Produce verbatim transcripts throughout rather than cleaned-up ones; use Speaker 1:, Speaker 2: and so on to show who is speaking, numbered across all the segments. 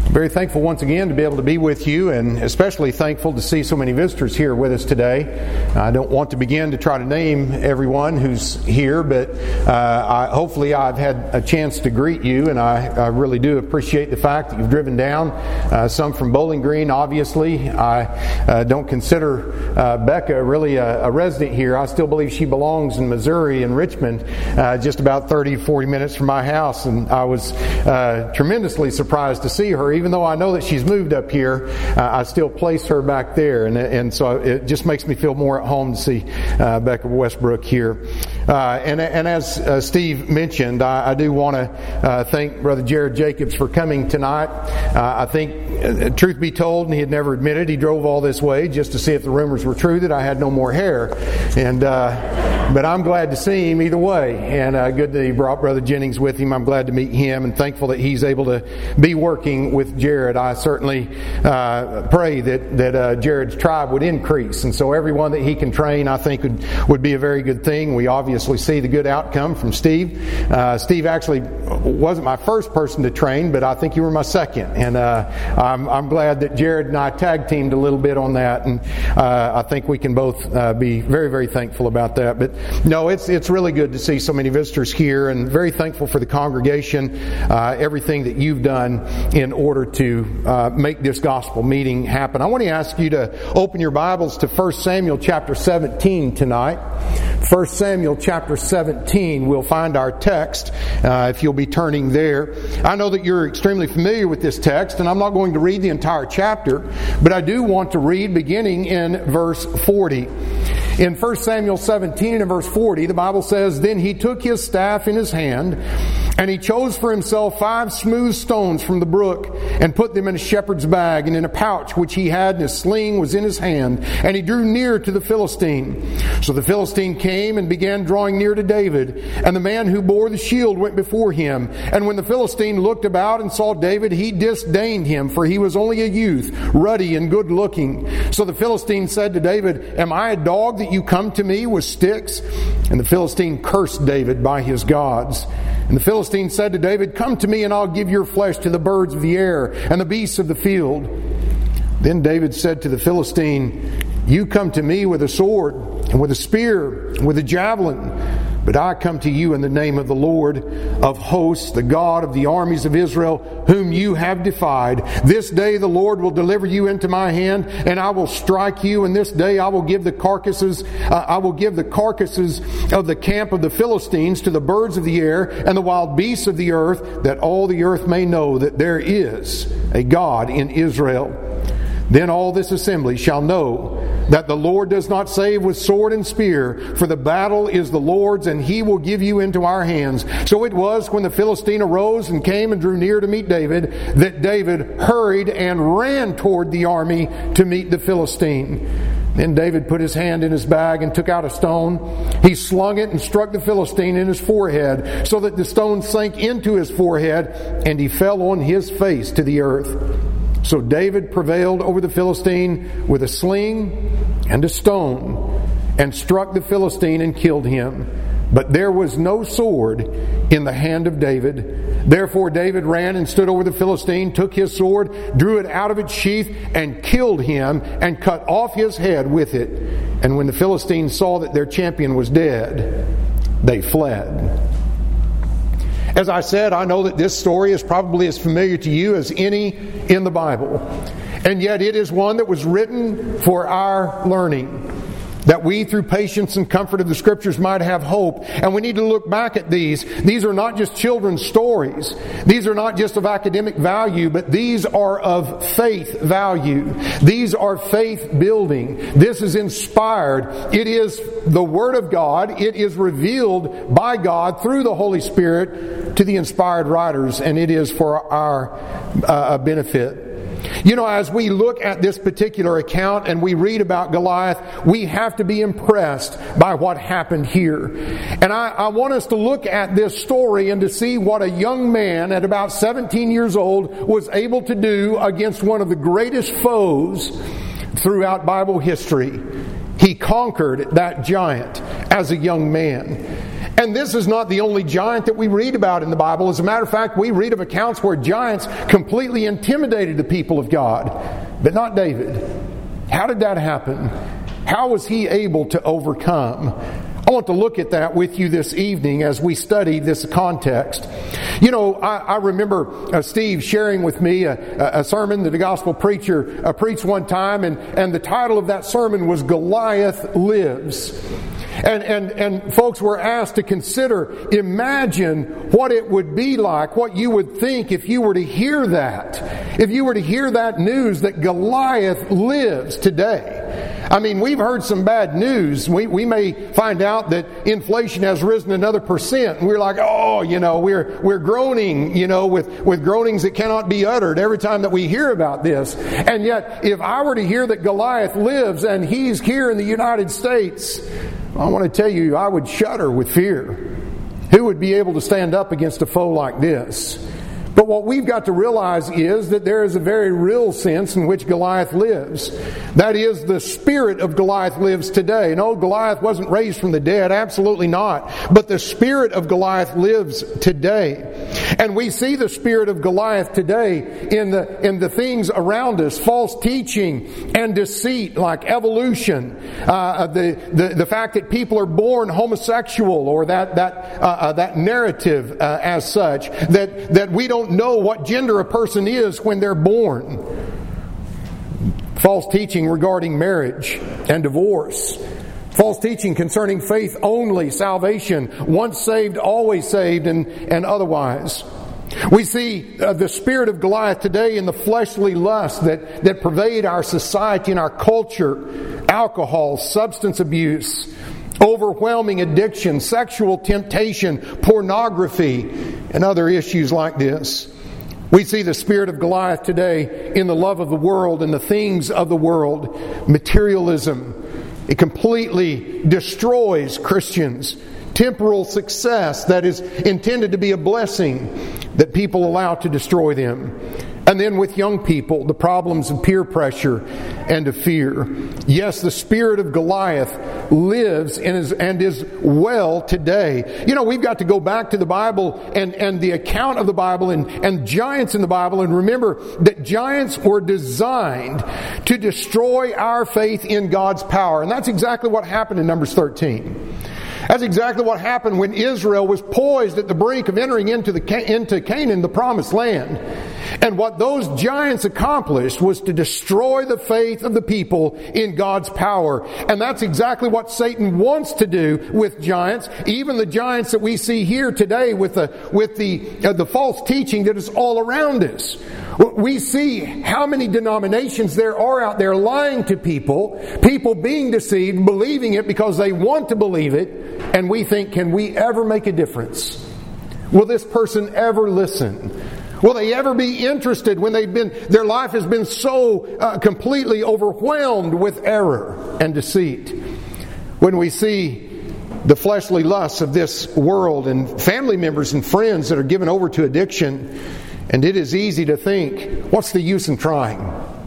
Speaker 1: Very thankful once again to be able to be with you, and especially thankful to see so many visitors here with us today. I don't want to begin to try to name everyone who's here, but uh, I, hopefully I've had a chance to greet you, and I, I really do appreciate the fact that you've driven down. Uh, some from Bowling Green, obviously. I uh, don't consider uh, Becca really a, a resident here. I still believe she belongs in Missouri, in Richmond, uh, just about thirty, forty minutes from my house, and I was uh, tremendously surprised to see her. Even though I know that she's moved up here, uh, I still place her back there, and and so it just makes me feel more at home to see uh, Becca Westbrook here. Uh, and and as uh, Steve mentioned, I, I do want to uh, thank Brother Jared Jacobs for coming tonight. Uh, I think, uh, truth be told, and he had never admitted, he drove all this way just to see if the rumors were true that I had no more hair. And uh, but I'm glad to see him either way, and uh, good that he brought Brother Jennings with him. I'm glad to meet him, and thankful that he's able to be working with Jared. I certainly uh, pray that that uh, Jared's tribe would increase, and so everyone that he can train, I think, would would be a very good thing. We obviously see the good outcome from Steve. Uh, Steve actually wasn't my first person to train, but I think you were my second, and uh, I'm, I'm glad that Jared and I tag teamed a little bit on that, and uh, I think we can both uh, be very, very thankful about that. But no, it's it's really good to see so many visitors here, and very thankful for the congregation, uh, everything that you've done in order to uh, make this gospel meeting happen. I want to ask you to open your Bibles to First Samuel chapter seventeen tonight. First Samuel chapter seventeen, we'll find our text, uh, if you'll be turning there. I know that you're extremely familiar with this text, and I'm not going to read the entire chapter, but I do want to read beginning in verse forty. In First Samuel seventeen and verse forty, the Bible says, "Then he took his staff in his hand, and he chose for himself five smooth stones from the brook, and put them in a shepherd's bag, and in a pouch which he had, and his sling was in his hand. And he drew near to the Philistine. So the Philistine came and began drawing near to David, and the man who bore the shield went before him. And when the Philistine looked about and saw David, he disdained him, for he was only a youth, ruddy and good looking. So the Philistine said to David, 'Am I a dog that you come to me with sticks?' And the Philistine cursed David by his gods. And the Philistine said to David, 'Come to me, and I'll give your flesh to the birds of the air and the beasts of the field.' Then David said to the Philistine, 'You come to me with a sword, and with a spear, and with a javelin. But I come to you in the name of the Lord of hosts, the God of the armies of Israel, whom you have defied. This day the Lord will deliver you into my hand, and I will strike you. And this day I will give the carcasses, uh, I will give the carcasses of the camp of the Philistines to the birds of the air and the wild beasts of the earth, that all the earth may know that there is a God in Israel. Then all this assembly shall know that the Lord does not save with sword and spear, for the battle is the Lord's, and he will give you into our hands.' So it was, when the Philistine arose and came and drew near to meet David, that David hurried and ran toward the army to meet the Philistine. Then David put his hand in his bag and took out a stone. He slung it and struck the Philistine in his forehead, so that the stone sank into his forehead, and he fell on his face to the earth. So David prevailed over the Philistine with a sling and a stone, and struck the Philistine and killed him. But there was no sword in the hand of David. Therefore David ran and stood over the Philistine, took his sword, drew it out of its sheath, and killed him, and cut off his head with it. And when the Philistines saw that their champion was dead, they fled." As I said, I know that this story is probably as familiar to you as any in the Bible. And yet it is one that was written for our learning, that we, through patience and comfort of the Scriptures, might have hope. And we need to look back at these. These are not just children's stories. These are not just of academic value, but these are of faith value. These are faith building. This is inspired. It is the Word of God. It is revealed by God through the Holy Spirit to the inspired writers, and it is for our uh, benefit. You know, as we look at this particular account and we read about Goliath, we have to be impressed by what happened here. And I, I want us to look at this story and to see what a young man at about seventeen years old was able to do against one of the greatest foes throughout Bible history. He conquered that giant as a young man. And this is not the only giant that we read about in the Bible. As a matter of fact, we read of accounts where giants completely intimidated the people of God, but not David. How did that happen? How was he able to overcome? I want to look at that with you this evening as we study this context. You know, I, I remember uh, Steve sharing with me a, a sermon that a gospel preacher uh, preached one time, and, and the title of that sermon was Goliath Lives. And, and, and folks were asked to consider, imagine what it would be like, what you would think if you were to hear that. If you were to hear that news that Goliath lives today. I mean, we've heard some bad news. We, we may find out that inflation has risen another percent. And we're like, oh, you know, we're, we're groaning, you know, with, with groanings that cannot be uttered every time that we hear about this. And yet, if I were to hear that Goliath lives and he's here in the United States, I want to tell you, I would shudder with fear. Who would be able to stand up against a foe like this? But what we've got to realize is that there is a very real sense in which Goliath lives. That is, the spirit of Goliath lives today. No, Goliath wasn't raised from the dead. Absolutely not. But the spirit of Goliath lives today. And we see the spirit of Goliath today in the, in the things around us. False teaching and deceit like evolution. Uh, the, the, the fact that people are born homosexual, or that, that, uh, uh, that narrative uh, as such. That, that we don't know what gender a person is when they're born. False teaching regarding marriage and divorce. False teaching concerning faith only, salvation, once saved, always saved, and, and otherwise. We see uh, the spirit of Goliath today in the fleshly lusts that, that pervade our society and our culture. Alcohol, substance abuse, overwhelming addiction, sexual temptation, pornography, and other issues like this. We see the spirit of Goliath today in the love of the world and the things of the world. Materialism. It completely destroys Christians. Temporal success that is intended to be a blessing that people allow to destroy them. And then with young people, the problems of peer pressure and of fear. Yes, the spirit of Goliath lives and is, and is well today. You know, we've got to go back to the Bible and, and the account of the Bible and, and giants in the Bible, and remember that giants were designed to destroy our faith in God's power. And that's exactly what happened in Numbers thirteen. That's exactly what happened when Israel was poised at the brink of entering into the into Canaan, the promised land. And what those giants accomplished was to destroy the faith of the people in God's power. And that's exactly what Satan wants to do with giants, even the giants that we see here today with the with the uh, the false teaching that is all around us. We see how many denominations there are out there lying to people, people being deceived, believing it because they want to believe it, and we think, can we ever make a difference? Will this person ever listen? Will they ever be interested when they've been, their life has been so uh, completely overwhelmed with error and deceit? When we see the fleshly lusts of this world and family members and friends that are given over to addiction, and it is easy to think, what's the use in trying?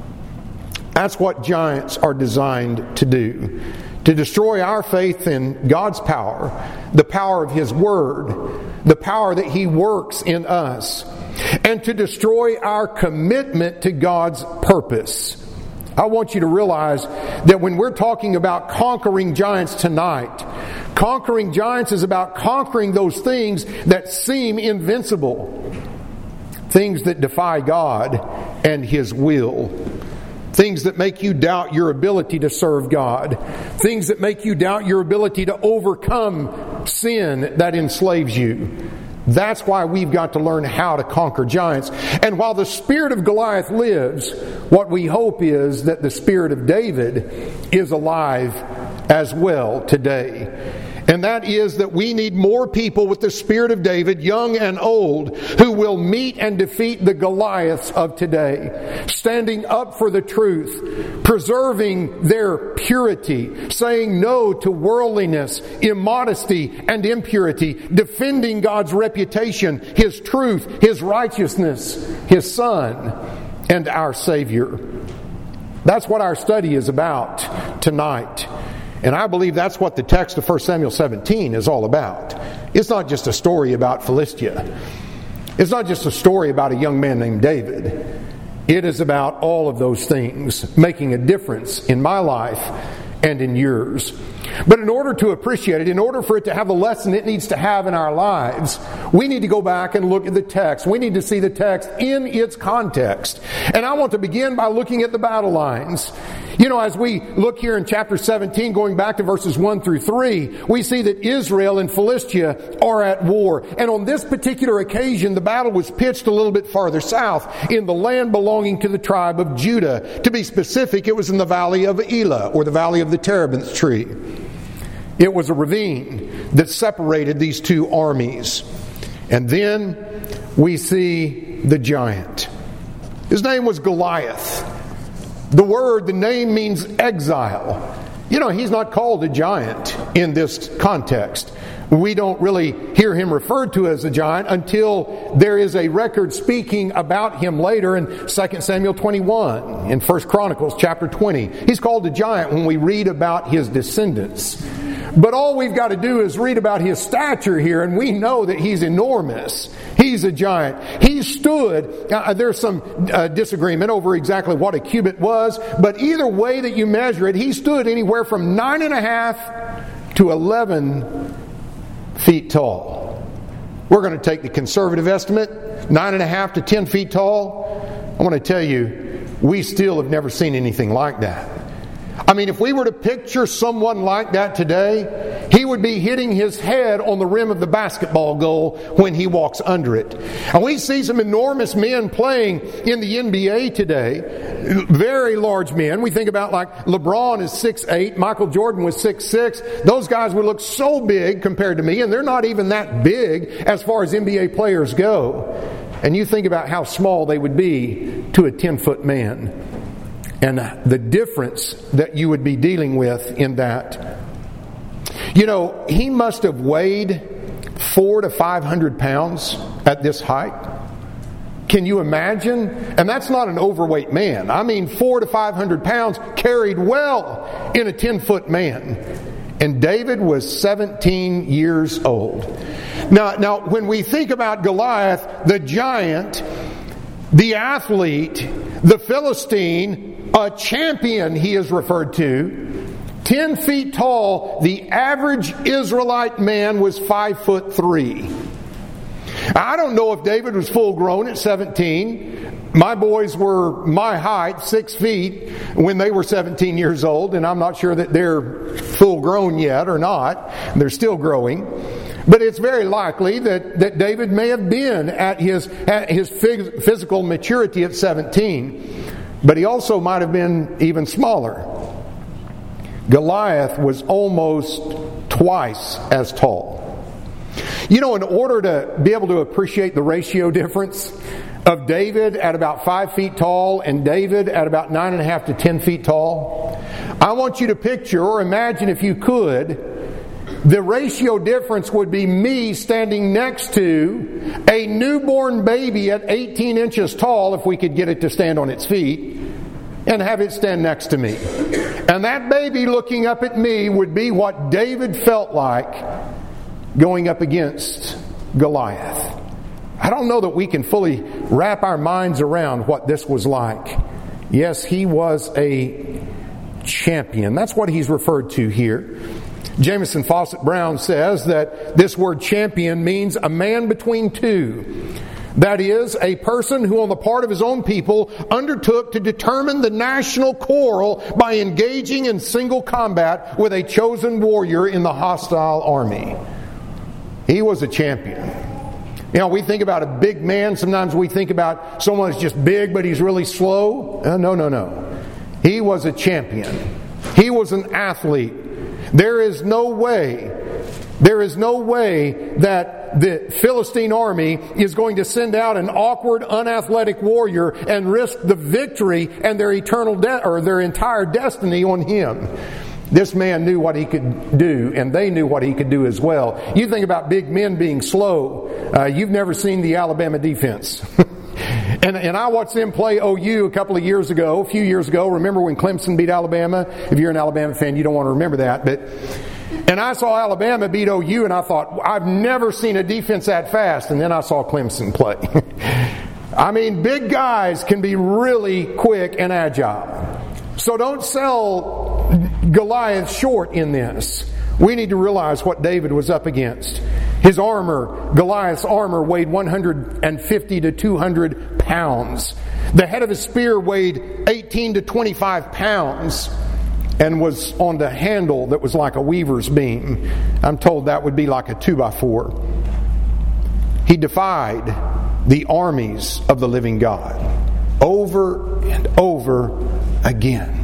Speaker 1: That's what giants are designed to do. To destroy our faith in God's power, the power of His Word, the power that He works in us, and to destroy our commitment to God's purpose. I want you to realize that when we're talking about conquering giants tonight, conquering giants is about conquering those things that seem invincible. Things that defy God and His will. Things that make you doubt your ability to serve God. Things that make you doubt your ability to overcome sin that enslaves you. That's why we've got to learn how to conquer giants. And while the spirit of Goliath lives, what we hope is that the spirit of David is alive as well today. And that is that we need more people with the spirit of David, young and old, who will meet and defeat the Goliaths of today. Standing up for the truth, preserving their purity, saying no to worldliness, immodesty, and impurity, defending God's reputation, His truth, His righteousness, His Son, and our Savior. That's what our study is about tonight. And I believe that's what the text of First Samuel seventeen is all about. It's not just a story about Philistia. It's not just a story about a young man named David. It is about all of those things making a difference in my life and in yours. But in order to appreciate it, in order for it to have the lesson it needs to have in our lives, we need to go back and look at the text. We need to see the text in its context. And I want to begin by looking at the battle lines. You know, as we look here in chapter seventeen, going back to verses one through three, we see that Israel and Philistia are at war. And on this particular occasion, the battle was pitched a little bit farther south in the land belonging to the tribe of Judah. To be specific, it was in the valley of Elah, or the valley of the terebinth tree. It was a ravine that separated these two armies. And then we see the giant. His name was Goliath. The word, the name means exile. You know, he's not called a giant in this context. We don't really hear him referred to as a giant until there is a record speaking about him later in Second Samuel twenty-one, in First Chronicles chapter twenty. He's called a giant when we read about his descendants. But all we've got to do is read about his stature here, and we know that he's enormous. He's a giant. He stood, uh, there's some uh, disagreement over exactly what a cubit was, but either way that you measure it, he stood anywhere from nine and a half to eleven feet tall. We're going to take the conservative estimate, nine and a half to ten feet tall. I want to tell you, we still have never seen anything like that. I mean, if we were to picture someone like that today, he would be hitting his head on the rim of the basketball goal when he walks under it. And we see some enormous men playing in the N B A today. Very large men. We think about like LeBron is six eight, Michael Jordan was six six. Those guys would look so big compared to me, and they're not even that big as far as N B A players go. And you think about how small they would be to a ten-foot man. And the difference that you would be dealing with in that. You know, he must have weighed four to five hundred pounds at this height. Can you imagine? And that's not an overweight man. I mean, four to five hundred pounds carried well in a ten-foot man. And David was seventeen years old. Now, now, when we think about Goliath, the giant, the athlete, the Philistine, a champion he is referred to, ten feet tall, the average Israelite man was five foot three. I don't know if David was full grown at seventeen. My boys were my height, six feet, when they were seventeen years old, and I'm not sure that they're full grown yet or not. They're still growing. But it's very likely that, that David may have been at his, at his phys- physical maturity at seventeen. But he also might have been even smaller. Goliath was almost twice as tall. You know, in order to be able to appreciate the ratio difference of David at about five feet tall and David at about nine and a half to ten feet tall, I want you to picture or imagine, if you could, the ratio difference would be me standing next to a newborn baby at eighteen inches tall, if we could get it to stand on its feet, and have it stand next to me. And that baby looking up at me would be what David felt like going up against Goliath. I don't know that we can fully wrap our minds around what this was like. Yes, he was a champion. That's what he's referred to here. Jamieson Fawcett Brown says that this word champion means a man between two. That is, a person who on the part of his own people undertook to determine the national quarrel by engaging in single combat with a chosen warrior in the hostile army. He was a champion. You know, we think about a big man. Sometimes we think about someone who's just big but he's really slow. Uh, no, no, no. He was a champion. He was an athlete. There is no way, there is no way that the Philistine army is going to send out an awkward, unathletic warrior and risk the victory and their eternal de- or their entire destiny on him. This man knew what he could do, and they knew what he could do as well. You think about big men being slow. Uh, you've never seen the Alabama defense. And, and I watched them play O U a couple of years ago, a few years ago. Remember when Clemson beat Alabama? If you're an Alabama fan, you don't want to remember that. But and I saw Alabama beat O U, and I thought, I've never seen a defense that fast. And then I saw Clemson play. I mean, big guys can be really quick and agile. So don't sell Goliath short in this. We need to realize what David was up against. His armor, Goliath's armor, weighed one hundred fifty to two hundred pounds. The head of his spear weighed eighteen to twenty-five pounds and was on the handle that was like a weaver's beam. I'm told that would be like a two by four. He defied the armies of the living God over and over again.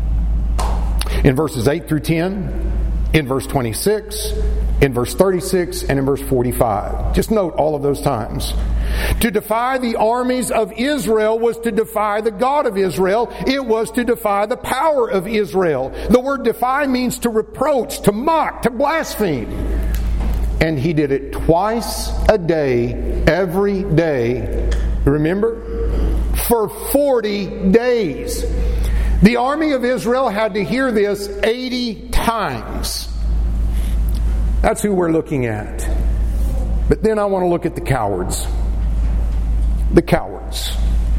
Speaker 1: In verses eight through ten, in verse twenty-six, in verse thirty-six, and in verse forty-five. Just note all of those times. To defy the armies of Israel was to defy the God of Israel. It was to defy the power of Israel. The word defy means to reproach, to mock, to blaspheme. And he did it twice a day, every day. Remember? For forty days. The army of Israel had to hear this eighty times. That's who we're looking at. But then I want to look at the cowards. The cowards.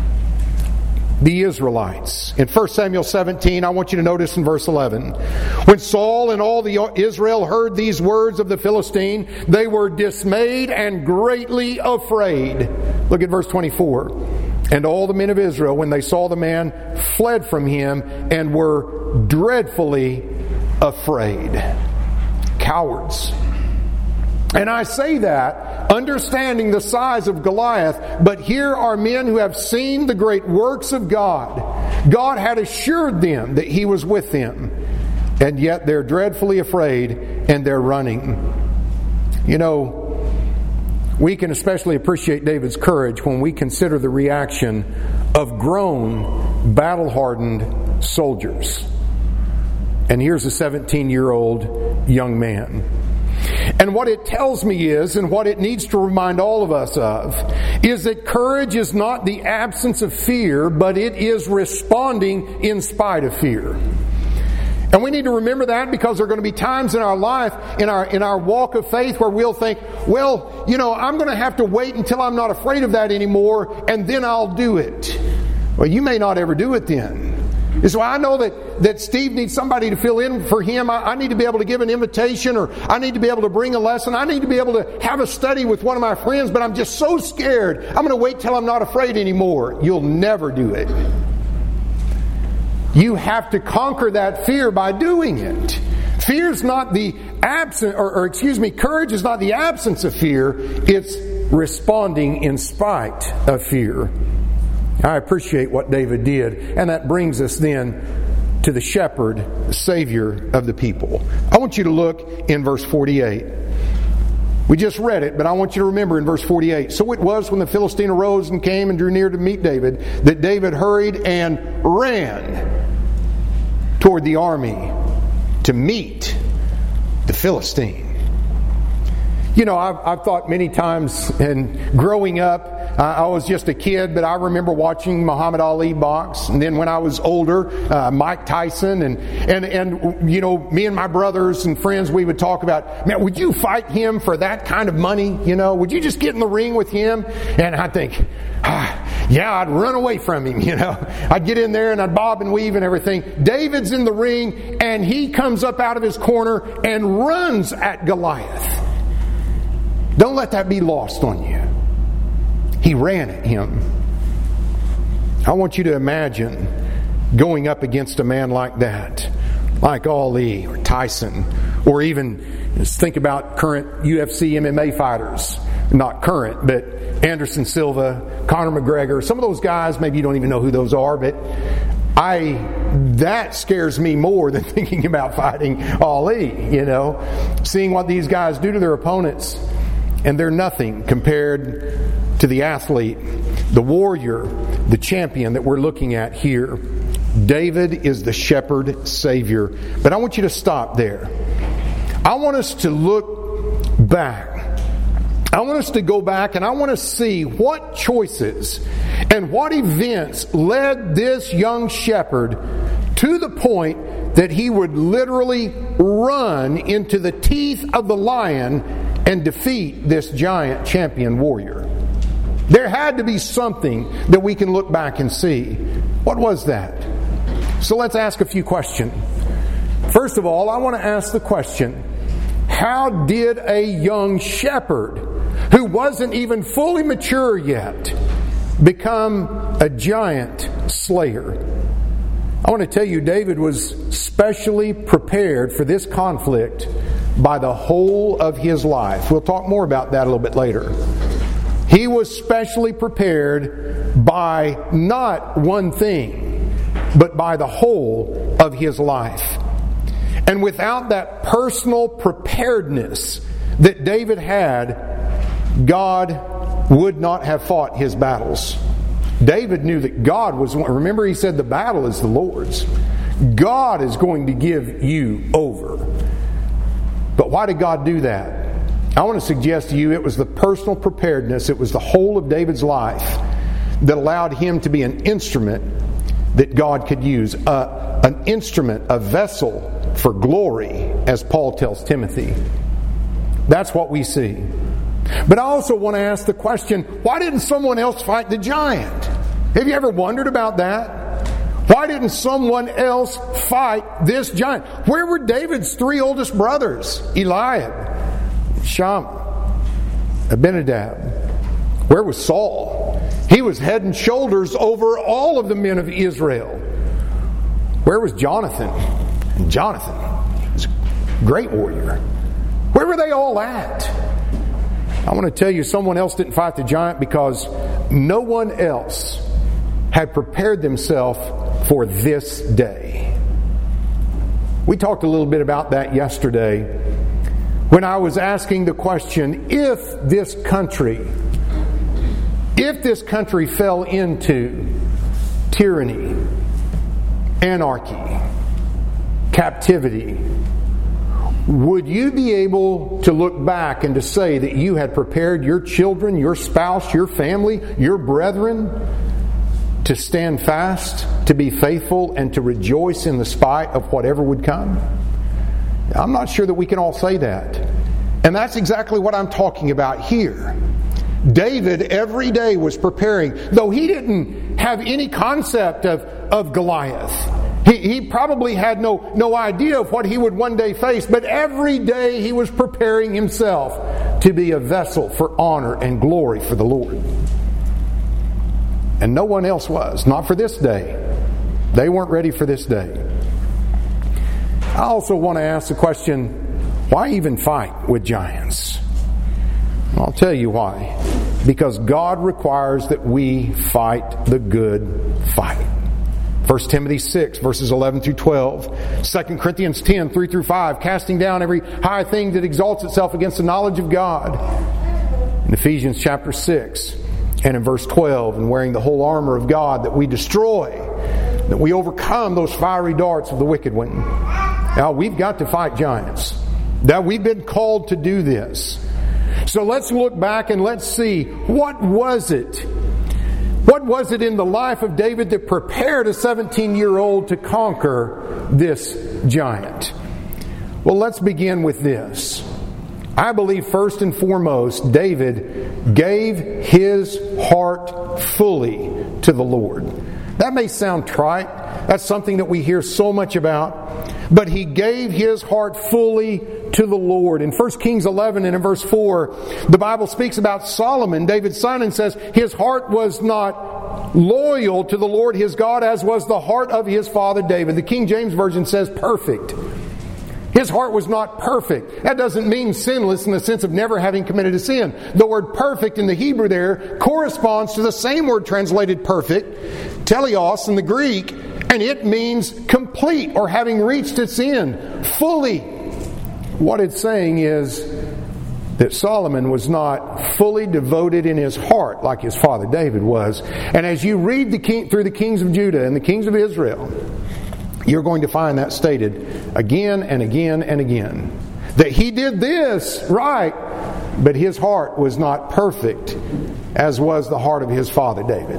Speaker 1: The Israelites. In First Samuel seventeen, I want you to notice in verse eleven. When Saul and all the Israel heard these words of the Philistine, they were dismayed and greatly afraid. Look at verse twenty-four. And all the men of Israel, when they saw the man, fled from him and were dreadfully afraid. Cowards. And I say that understanding the size of Goliath, but here are men who have seen the great works of God. God had assured them that He was with them, and yet they're dreadfully afraid and they're running. You know, we can especially appreciate David's courage when we consider the reaction of grown, battle-hardened soldiers. And here's a seventeen-year-old young man. And what it tells me is, and what it needs to remind all of us of, is that courage is not the absence of fear, but it is responding in spite of fear. And we need to remember that, because there are going to be times in our life, in our in our walk of faith, where we'll think, well, you know, I'm going to have to wait until I'm not afraid of that anymore, and then I'll do it. Well, you may not ever do it then. And so I know that, that Steve needs somebody to fill in for him. I, I need to be able to give an invitation, or I need to be able to bring a lesson. I need to be able to have a study with one of my friends, but I'm just so scared. I'm going to wait till I'm not afraid anymore. You'll never do it. You have to conquer that fear by doing it. Fear is not the absence, or, or excuse me, courage is not the absence of fear. It's responding in spite of fear. I appreciate what David did, and that brings us then to the shepherd, the Savior of the people. I want you to look in verse forty-eight. We just read it, but I want you to remember in verse forty-eight. So it was when the Philistine arose and came and drew near to meet David, that David hurried and ran toward the army to meet the Philistine. You know, I've, I've thought many times, and growing up, uh, I was just a kid, but I remember watching Muhammad Ali box. And then when I was older, uh, Mike Tyson. And, and, and, you know, me and my brothers and friends, we would talk about, man, would you fight him for that kind of money? You know, would you just get in the ring with him? And I think, ah, yeah, I'd run away from him, you know. I'd get in there and I'd bob and weave and everything. David's in the ring, and he comes up out of his corner and runs at Goliath. Don't let that be lost on you. He ran at him. I want you to imagine going up against a man like that, like Ali or Tyson, or even just think about current U F C M M A fighters. Not current, but Anderson Silva, Conor McGregor, some of those guys, maybe you don't even know who those are, but I that scares me more than thinking about fighting Ali, you know. Seeing what these guys do to their opponents. And they're nothing compared to the athlete, the warrior, the champion that we're looking at here. David is the shepherd savior. But I want you to stop there. I want us to look back. I want us to go back and I want to see what choices and what events led this young shepherd to the point that he would literally run into the teeth of the lion and defeat this giant champion warrior. There had to be something that we can look back and see. What was that? So let's ask a few questions. First of all, I want to ask the question, how did a young shepherd who wasn't even fully mature yet become a giant slayer? I want to tell you, David was specially prepared for this conflict by the whole of his life. We'll talk more about that a little bit later. He was specially prepared by not one thing, but by the whole of his life. And without that personal preparedness that David had, God would not have fought his battles. David knew that God was, remember he said the battle is the Lord's. God is going to give you over. But why did God do that? I want to suggest to you it was the personal preparedness, it was the whole of David's life that allowed him to be an instrument that God could use. Uh, an instrument, a vessel for glory, as Paul tells Timothy. That's what we see. But I also want to ask the question, why didn't someone else fight the giant? Have you ever wondered about that? Why didn't someone else fight this giant? Where were David's three oldest brothers? Eliab, Shammah, Abinadab. Where was Saul? He was head and shoulders over all of the men of Israel. Where was Jonathan? And Jonathan was a great warrior. Where were they all at? I want to tell you, someone else didn't fight the giant because no one else had prepared themselves for this day. We talked a little bit about that yesterday when I was asking the question, if this country, if this country fell into tyranny, anarchy, captivity, would you be able to look back and to say that you had prepared your children, your spouse, your family, your brethren to stand fast, to be faithful, and to rejoice in the spite of whatever would come? I'm not sure that we can all say that. And that's exactly what I'm talking about here. David every day was preparing, though he didn't have any concept of, of Goliath. He, he probably had no, no idea of what he would one day face, but every day he was preparing himself to be a vessel for honor and glory for the Lord. And no one else was, not for this day. They weren't ready for this day. I also want to ask the question, why even fight with giants? I'll tell you why. Because God requires that we fight the good fight. First Timothy six, verses eleven through twelve. Second Corinthians ten, three through five. Casting down every high thing that exalts itself against the knowledge of God. In Ephesians chapter six and in verse twelve. And wearing the whole armor of God, that we destroy, that we overcome those fiery darts of the wicked one. Now we've got to fight giants. Now we've been called to do this. So let's look back and let's see, what was it? What was it in the life of David that prepared a seventeen-year-old to conquer this giant? Well, let's begin with this. I believe first and foremost, David gave his heart fully to the Lord. That may sound trite. That's something that we hear so much about. But he gave his heart fully to the Lord. In First Kings eleven and in verse four, the Bible speaks about Solomon, David's son, and says his heart was not loyal to the Lord his God as was the heart of his father David. The King James Version says perfect. His heart was not perfect. That doesn't mean sinless in the sense of never having committed a sin. The word perfect in the Hebrew there corresponds to the same word translated perfect, teleos in the Greek, and it means complete or having reached its end, fully. What it's saying is that Solomon was not fully devoted in his heart like his father David was. And as you read the king, through the kings of Judah and the kings of Israel, you're going to find that stated again and again and again. That he did this right, but his heart was not perfect, as was the heart of his father David.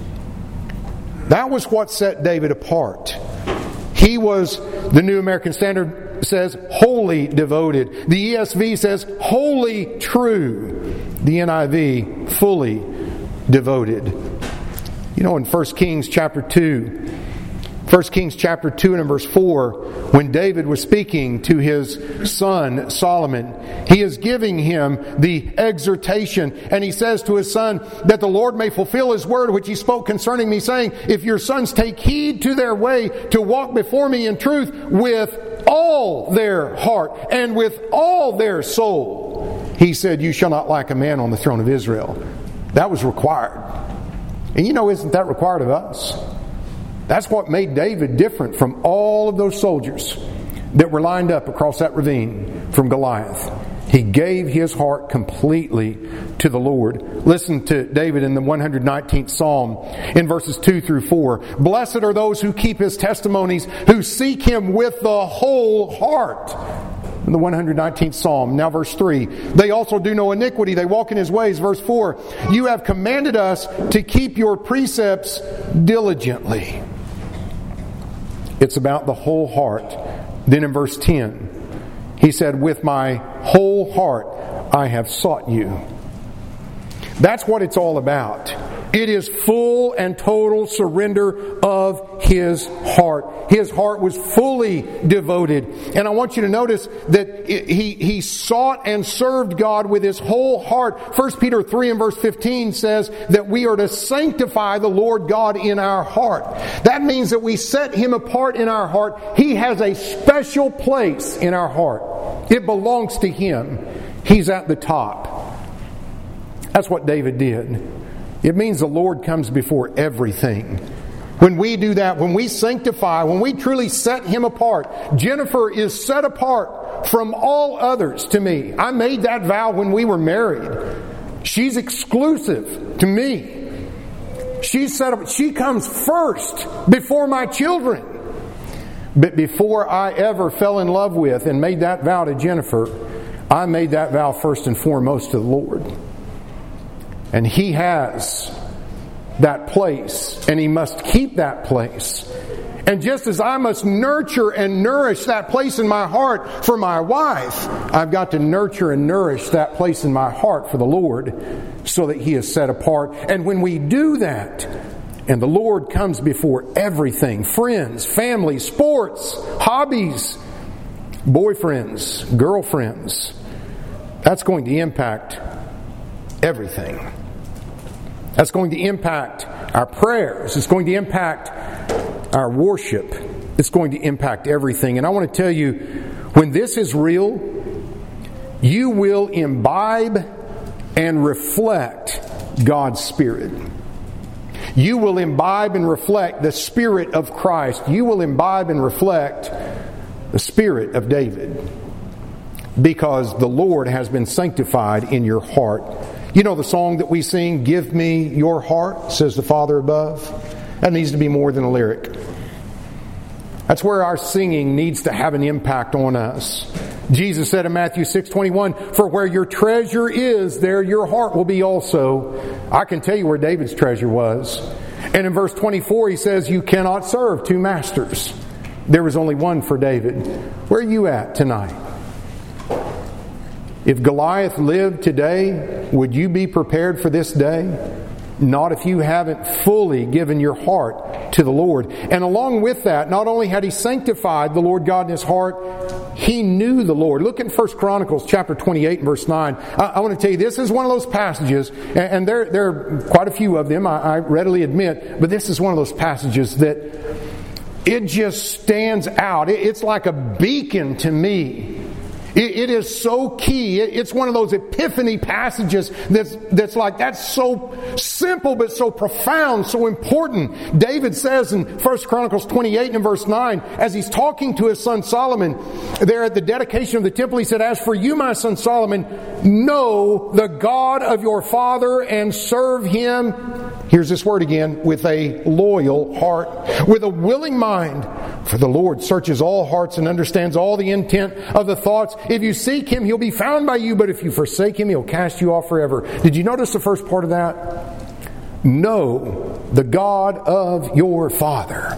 Speaker 1: That was what set David apart. He was, the New American Standard says, wholly devoted. The E S V says, wholly true. The N I V, fully devoted. You know, in First Kings chapter two, First Kings chapter two and verse four, when David was speaking to his son Solomon, he is giving him the exhortation, and he says to his son that the Lord may fulfill his word which he spoke concerning me, saying, if your sons take heed to their way to walk before me in truth with all their heart and with all their soul, he said, you shall not lack a man on the throne of Israel. That was required. And you know, isn't that required of us? That's what made David different from all of those soldiers that were lined up across that ravine from Goliath. He gave his heart completely to the Lord. Listen to David in the one hundred nineteenth Psalm in verses two through four. Blessed are those who keep his testimonies, who seek him with the whole heart. In the one hundred nineteenth Psalm, now verse three. They also do no iniquity, they walk in his ways. Verse four. You have commanded us to keep your precepts diligently. It's about the whole heart. Then in verse ten, he said, with my whole heart I have sought you. That's what it's all about. It is full and total surrender of his heart. His heart was fully devoted. And I want you to notice that he, he sought and served God with his whole heart. First Peter three and verse fifteen says that we are to sanctify the Lord God in our heart. That means that we set him apart in our heart. He has a special place in our heart. It belongs to him. He's at the top. That's what David did. It means the Lord comes before everything. When we do that, when we sanctify, when we truly set him apart, Jennifer is set apart from all others to me. I made that vow when we were married. She's exclusive to me. She's set up, she comes first before my children. But before I ever fell in love with and made that vow to Jennifer, I made that vow first and foremost to the Lord. And he has that place, and he must keep that place. And just as I must nurture and nourish that place in my heart for my wife, I've got to nurture and nourish that place in my heart for the Lord so that he is set apart. And when we do that, and the Lord comes before everything, friends, family, sports, hobbies, boyfriends, girlfriends, that's going to impact everything. That's going to impact our prayers. It's going to impact our worship. It's going to impact everything. And I want to tell you, when this is real, you will imbibe and reflect God's Spirit. You will imbibe and reflect the Spirit of Christ. You will imbibe and reflect the Spirit of David, because the Lord has been sanctified in your heart. You know the song that we sing, "Give me your heart," says the Father above? That needs to be more than a lyric. That's where our singing needs to have an impact on us. Jesus said in Matthew six twenty-one, "For where your treasure is, there your heart will be also." I can tell you where David's treasure was. And in verse twenty-four he says, "You cannot serve two masters." There was only one for David. Where are you at tonight? If Goliath lived today, would you be prepared for this day? Not if you haven't fully given your heart to the Lord. And along with that, not only had he sanctified the Lord God in his heart, he knew the Lord. Look in First Chronicles chapter twenty-eight and verse nine. I, I want to tell you, this is one of those passages, and, and there, there are quite a few of them, I, I readily admit, but this is one of those passages that it just stands out. It, it's like a beacon to me. It is so key. It's one of those epiphany passages that's, that's like, that's so simple but so profound, so important. David says in First Chronicles twenty-eight and verse nine, as he's talking to his son Solomon, there at the dedication of the temple, he said, "As for you, my son Solomon, know the God of your father and serve him," here's this word again, "with a loyal heart, with a willing mind, For the Lord searches all hearts and understands all the intent of the thoughts. If you seek Him, He'll be found by you. But if you forsake Him, He'll cast you off forever. Did you notice the first part of that? Know the God of your father.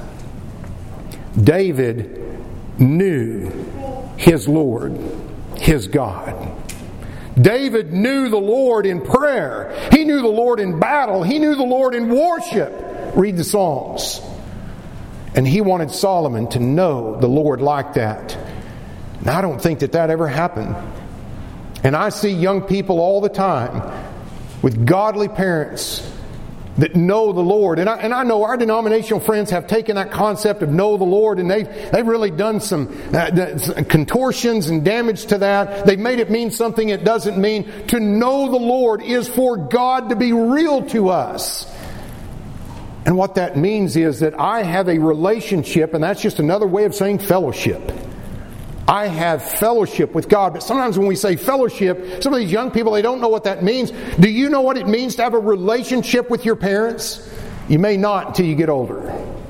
Speaker 1: David knew his Lord, his God. David knew the Lord in prayer. He knew the Lord in battle. He knew the Lord in worship. Read the Psalms. And he wanted Solomon to know the Lord like that. And I don't think that that ever happened. And I see young people all the time with godly parents that know the Lord. And I, and I know our denominational friends have taken that concept of know the Lord, and they've, they've really done some uh, contortions and damage to that. They've made it mean something it doesn't mean. To know the Lord is for God to be real to us. And what that means is that I have a relationship, and that's just another way of saying fellowship. I have fellowship with God. But sometimes when we say fellowship, some of these young people, they don't know what that means. Do you know what it means to have a relationship with your parents? You may not until you get older.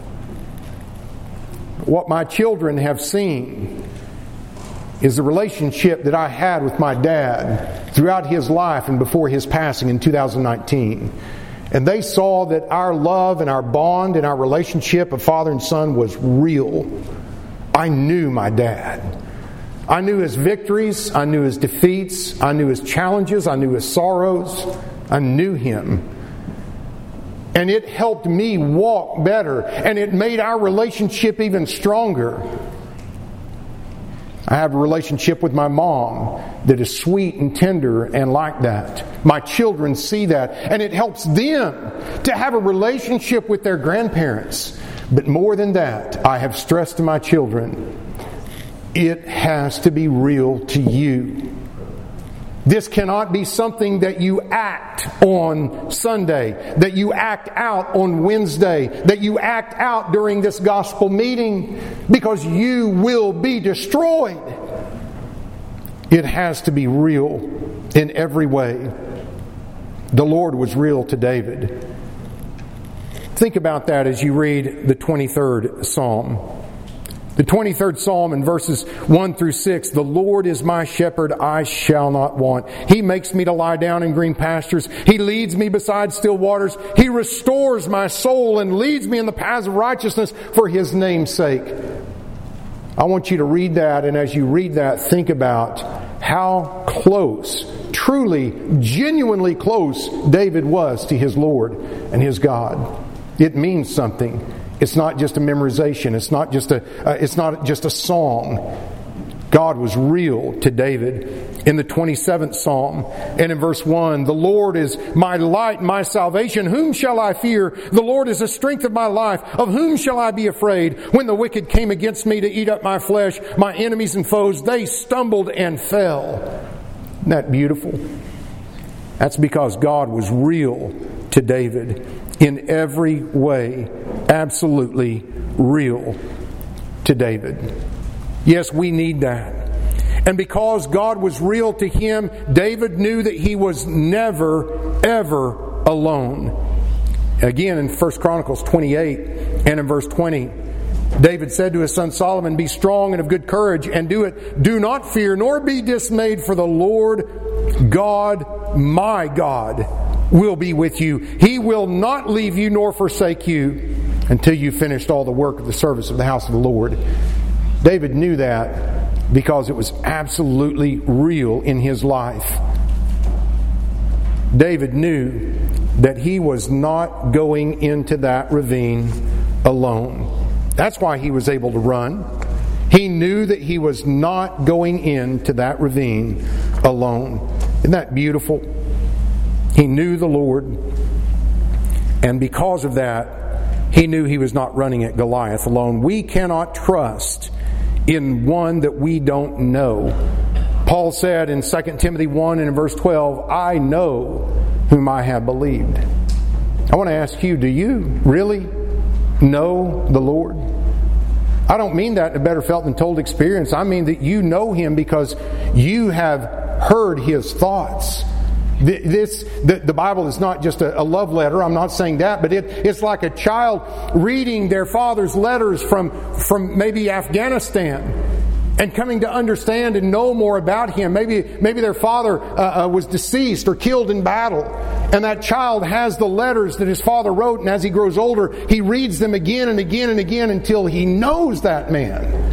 Speaker 1: What my children have seen is the relationship that I had with my dad throughout his life and before his passing in two thousand nineteen. And they saw that our love and our bond and our relationship of father and son was real. I knew my dad. I knew his victories. I knew his defeats. I knew his challenges. I knew his sorrows. I knew him. And it helped me walk better. And it made our relationship even stronger. I have a relationship with my mom that is sweet and tender and like that. My children see that. And it helps them to have a relationship with their grandparents. But more than that, I have stressed to my children, it has to be real to you. This cannot be something that you act on Sunday, that you act out on Wednesday, that you act out during this gospel meeting, because you will be destroyed. It has to be real in every way. The Lord was real to David. Think about that as you read the twenty-third Psalm. The twenty-third Psalm in verses one through six. The Lord is my shepherd, I shall not want. He makes me to lie down in green pastures. He leads me beside still waters. He restores my soul and leads me in the paths of righteousness for His name's sake. I want you to read that, and as you read that, think about how close, truly, genuinely close David was to his Lord and his God. It means something. It's not just a memorization. It's not just a. Uh, it's not just a song. God was real to David. In the twenty-seventh Psalm and in verse one, the Lord is my light, my salvation. Whom shall I fear? The Lord is the strength of my life. Of whom shall I be afraid? When the wicked came against me to eat up my flesh, my enemies and foes, they stumbled and fell. Isn't that beautiful? That's because God was real to David. In every way, absolutely real to David. Yes, we need that. And because God was real to him, David knew that he was never, ever alone. Again, in First Chronicles twenty-eight and in verse twenty, David said to his son Solomon, be strong and of good courage, and do it. Do not fear, nor be dismayed, for the Lord God, my God, will be with you. He will not leave you nor forsake you until you've finished all the work of the service of the house of the Lord. David knew that because it was absolutely real in his life. David knew that he was not going into that ravine alone. That's why he was able to run. He knew that he was not going into that ravine alone. Isn't that beautiful? He knew the Lord, and because of that, he knew he was not running at Goliath alone. We cannot trust in one that we don't know. Paul said in Second Timothy one and in verse twelve, I know whom I have believed. I want to ask you, do you really know the Lord? I don't mean that in a better felt than told experience. I mean that you know Him because you have heard His thoughts. This, the, the Bible is not just a, a love letter. I'm not saying that, but it, it's like a child reading their father's letters from, from maybe Afghanistan and coming to understand and know more about him. Maybe, maybe their father uh, uh, was deceased or killed in battle, and that child has the letters that his father wrote, and as he grows older, he reads them again and again and again until he knows that man.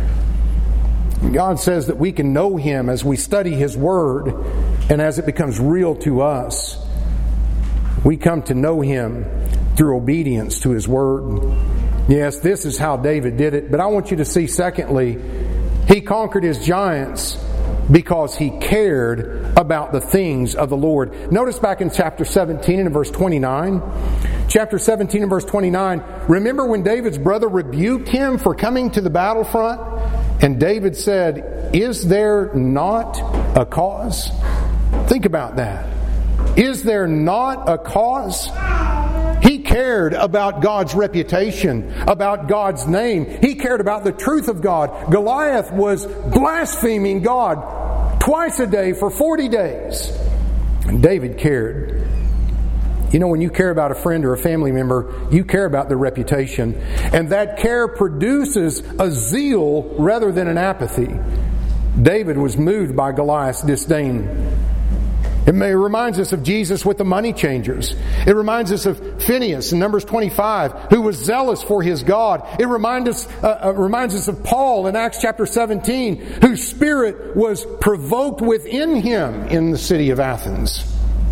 Speaker 1: God says that we can know Him as we study His Word, and as it becomes real to us. We come to know Him through obedience to His Word. Yes, this is how David did it. But I want you to see, secondly, he conquered his giants because he cared about the things of the Lord. Notice back in chapter seventeen and verse twenty-nine. Chapter seventeen and verse twenty-nine. Remember when David's brother rebuked him for coming to the battlefront? And David said, "Is there not a cause?" Think about that. Is there not a cause? He cared about God's reputation, about God's name. He cared about the truth of God. Goliath was blaspheming God twice a day for forty days. And David cared. You know, when you care about a friend or a family member, you care about their reputation. And that care produces a zeal rather than an apathy. David was moved by Goliath's disdain. It may, reminds us of Jesus with the money changers. It reminds us of Phineas in Numbers twenty-five, who was zealous for his God. It reminds us, uh, uh, reminds us of Paul in Acts chapter seventeen, whose spirit was provoked within him in the city of Athens.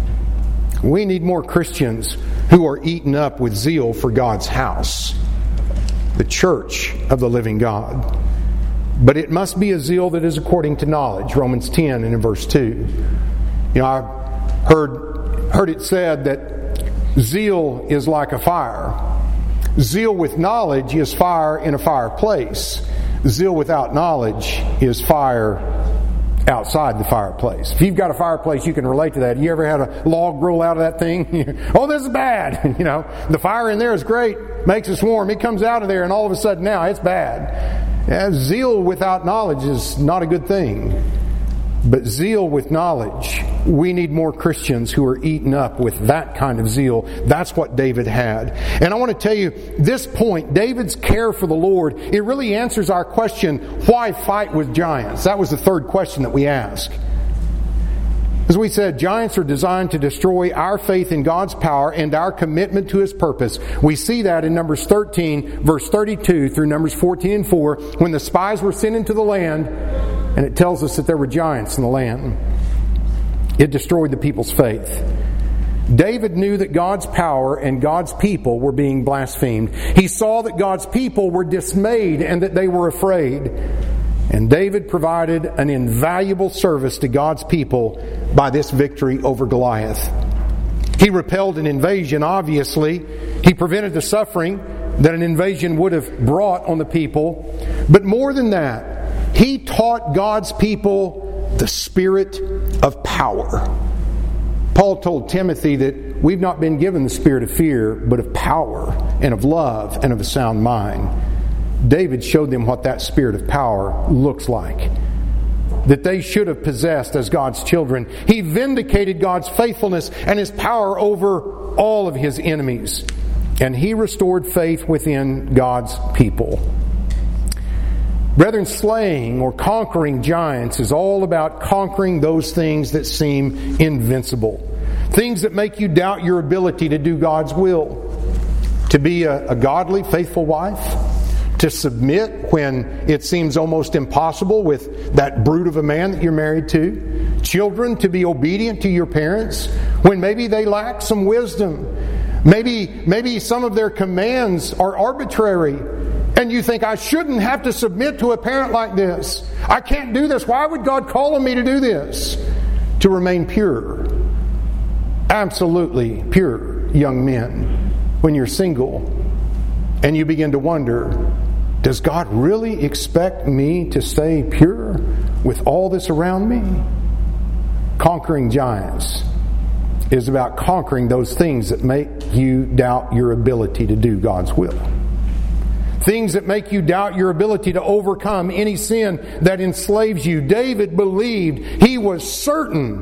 Speaker 1: We need more Christians who are eaten up with zeal for God's house, the church of the living God. But it must be a zeal that is according to knowledge. Romans ten and in verse two. You know, I've heard, heard it said that zeal is like a fire. Zeal with knowledge is fire in a fireplace. Zeal without knowledge is fire outside the fireplace. If you've got a fireplace, you can relate to that. You ever had a log roll out of that thing? Oh, this is bad. You know, the fire in there is great, makes us warm. It comes out of there, and all of a sudden now it's bad. Yeah, zeal without knowledge is not a good thing. But zeal with knowledge, we need more Christians who are eaten up with that kind of zeal. That's what David had. And I want to tell you, this point, David's care for the Lord, it really answers our question, why fight with giants? That was the third question that we asked. As we said, giants are designed to destroy our faith in God's power and our commitment to His purpose. We see that in Numbers thirteen, verse thirty-two through Numbers fourteen and four, when the spies were sent into the land, and it tells us that there were giants in the land. It destroyed the people's faith. David knew that God's power and God's people were being blasphemed. He saw that God's people were dismayed and that they were afraid. And David provided an invaluable service to God's people by this victory over Goliath. He repelled an invasion, obviously. He prevented the suffering that an invasion would have brought on the people. But more than that, he taught God's people the spirit of power. Paul told Timothy that we've not been given the spirit of fear, but of power and of love and of a sound mind. David showed them what that spirit of power looks like, that they should have possessed as God's children. He vindicated God's faithfulness and His power over all of His enemies. And he restored faith within God's people. Brethren, slaying or conquering giants is all about conquering those things that seem invincible. Things that make you doubt your ability to do God's will. To be a, a godly, faithful wife. To submit when it seems almost impossible with that brute of a man that you're married to. Children, to be obedient to your parents when maybe they lack some wisdom. Maybe, maybe some of their commands are arbitrary. And you think, I shouldn't have to submit to a parent like this. I can't do this. Why would God call on me to do this? To remain pure. Absolutely pure, young men. When you're single and you begin to wonder, does God really expect me to stay pure with all this around me? Conquering giants is about conquering those things that make you doubt your ability to do God's will. Things that make you doubt your ability to overcome any sin that enslaves you. David believed, he was certain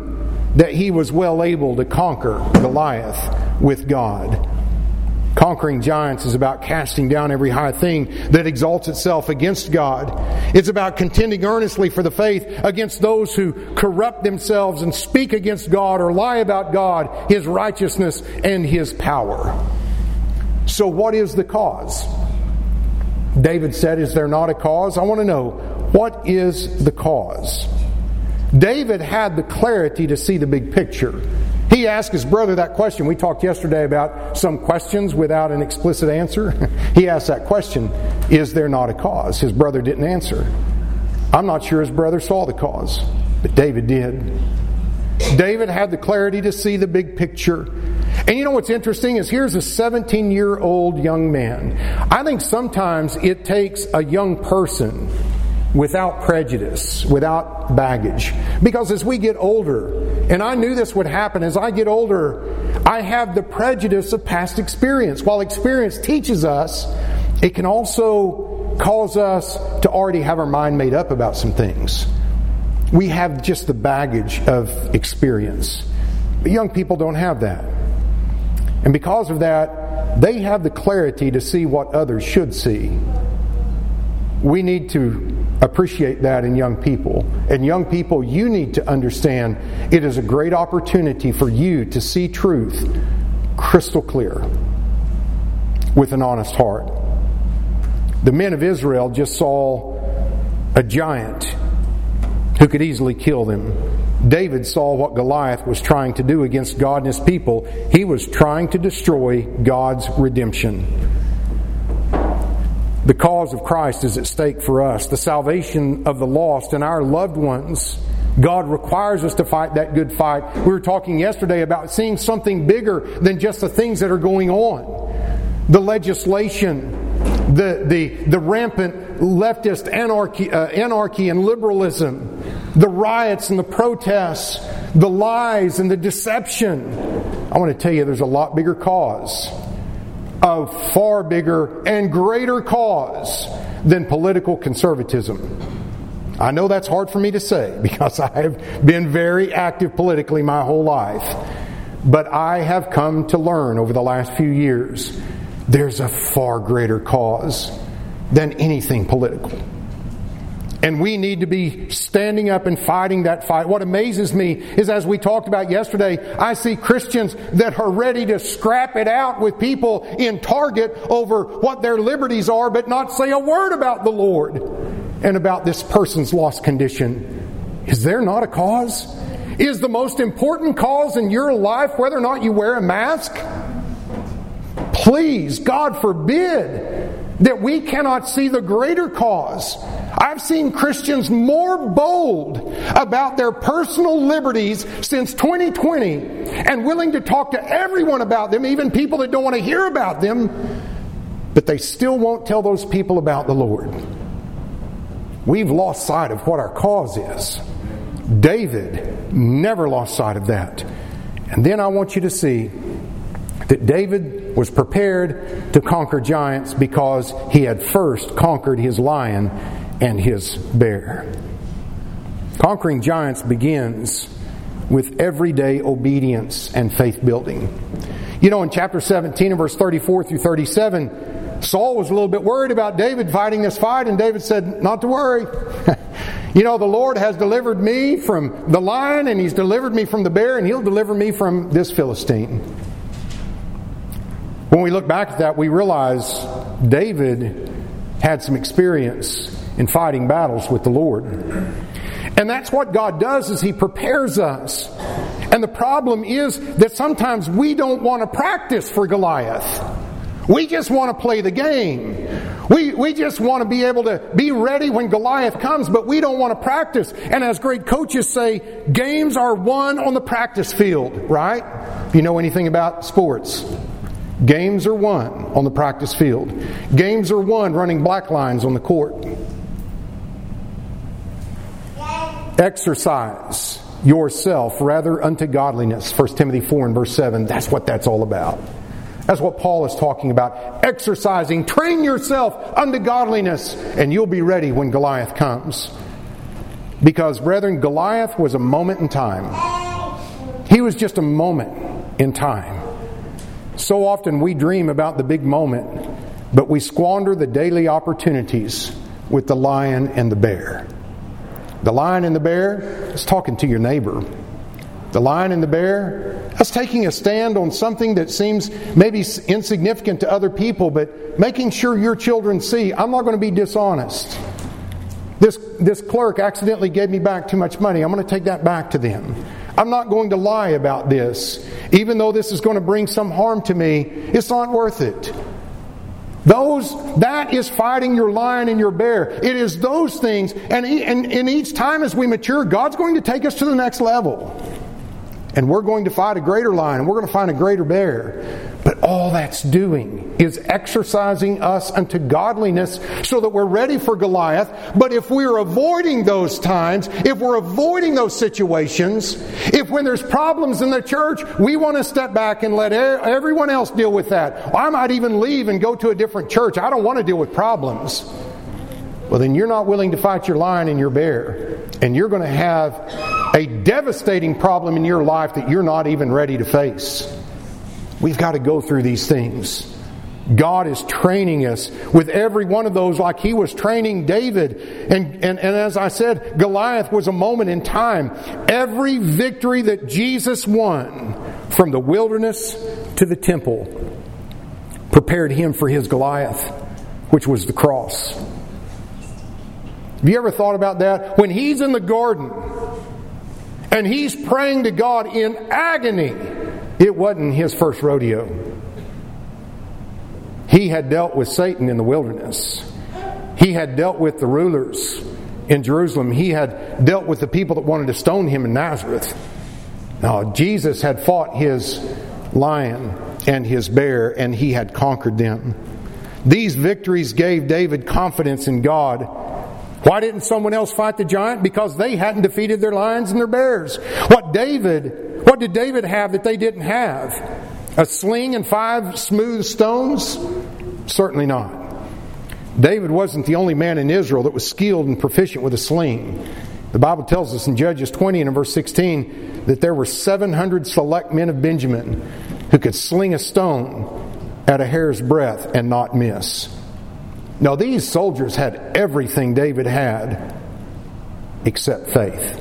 Speaker 1: that he was well able to conquer Goliath with God. Conquering giants is about casting down every high thing that exalts itself against God. It's about contending earnestly for the faith against those who corrupt themselves and speak against God or lie about God, His righteousness, and His power. So what is the cause? David said, is there not a cause? I want to know, what is the cause? David had the clarity to see the big picture. He asked his brother that question. We talked yesterday about some questions without an explicit answer. He asked that question, is there not a cause? His brother didn't answer. I'm not sure his brother saw the cause, but David did. David had the clarity to see the big picture. And you know what's interesting is here's a seventeen-year-old young man. I think sometimes it takes a young person without prejudice, without baggage. Because as we get older, and I knew this would happen, as I get older, I have the prejudice of past experience. While experience teaches us, it can also cause us to already have our mind made up about some things. We have just the baggage of experience. But young people don't have that. And because of that, they have the clarity to see what others should see. We need to appreciate that in young people. And young people, you need to understand it is a great opportunity for you to see truth crystal clear with an honest heart. The men of Israel just saw a giant who could easily kill them. David saw what Goliath was trying to do against God and His people. He was trying to destroy God's redemption. The cause of Christ is at stake for us. The salvation of the lost and our loved ones. God requires us to fight that good fight. We were talking yesterday about seeing something bigger than just the things that are going on. The legislation, the the, the rampant leftist anarchy, uh, anarchy and liberalism, the riots and the protests, the lies and the deception. I want to tell you there's a lot bigger cause. A far bigger and greater cause than political conservatism. I know that's hard for me to say because I have been very active politically my whole life. But I have come to learn over the last few years there's a far greater cause than anything political. And we need to be standing up and fighting that fight. What amazes me is, as we talked about yesterday, I see Christians that are ready to scrap it out with people in Target over what their liberties are, but not say a word about the Lord and about this person's lost condition. Is there not a cause? Is the most important cause in your life whether or not you wear a mask? Please, God forbid that we cannot see the greater cause. I've seen Christians more bold about their personal liberties since twenty twenty and willing to talk to everyone about them, even people that don't want to hear about them, but they still won't tell those people about the Lord. We've lost sight of what our cause is. David never lost sight of that. And then I want you to see that David was prepared to conquer giants because he had first conquered his lion and his bear. Conquering giants begins with everyday obedience and faith building. You know, in chapter seventeen and verse thirty-four through thirty-seven, Saul was a little bit worried about David fighting this fight, and David said, not to worry. You know, the Lord has delivered me from the lion, and He's delivered me from the bear, and He'll deliver me from this Philistine. When we look back at that, we realize David had some experience in fighting battles with the Lord. And that's what God does, is He prepares us. And the problem is that sometimes we don't want to practice for Goliath. We just want to play the game. We, we just want to be able to be ready when Goliath comes, but we don't want to practice. And as great coaches say, games are won on the practice field, right? If you know anything about sports. Games are won on the practice field. Games are won running black lines on the court. Exercise yourself rather unto godliness. First Timothy four and verse seven. That's what that's all about. That's what Paul is talking about. Exercising. Train yourself unto godliness, and you'll be ready when Goliath comes. Because, brethren, Goliath was a moment in time. He was just a moment in time. So often we dream about the big moment, but we squander the daily opportunities with the lion and the bear. The lion and the bear is talking to your neighbor. The lion and the bear, that's taking a stand on something that seems maybe insignificant to other people, but making sure your children see, I'm not going to be dishonest. This, this clerk accidentally gave me back too much money. I'm going to take that back to them. I'm not going to lie about this. Even though this is going to bring some harm to me, it's not worth it. Those, that is fighting your lion and your bear. It is those things. And, and, and each time as we mature, God's going to take us to the next level. And we're going to fight a greater lion, and we're going to find a greater bear. But all that's doing is exercising us unto godliness so that we're ready for Goliath. But if we're avoiding those times, if we're avoiding those situations, if when there's problems in the church, we want to step back and let everyone else deal with that. I might even leave and go to a different church. I don't want to deal with problems. Well, then you're not willing to fight your lion and your bear. And you're going to have a devastating problem in your life that you're not even ready to face. We've got to go through these things. God is training us with every one of those like He was training David. And, and, and as I said, Goliath was a moment in time. Every victory that Jesus won from the wilderness to the temple prepared Him for His Goliath, which was the cross. Have you ever thought about that? When He's in the garden and He's praying to God in agony, it wasn't His first rodeo. He had dealt with Satan in the wilderness. He had dealt with the rulers in Jerusalem. He had dealt with the people that wanted to stone Him in Nazareth. Now, Jesus had fought His lion and His bear, and He had conquered them. These victories gave David confidence in God. Why didn't someone else fight the giant? Because they hadn't defeated their lions and their bears. What David, what did David have that they didn't have? A sling and five smooth stones? Certainly not. David wasn't the only man in Israel that was skilled and proficient with a sling. The Bible tells us in Judges twenty and in verse sixteen that there were seven hundred select men of Benjamin who could sling a stone at a hair's breadth and not miss. Now, these soldiers had everything David had except faith.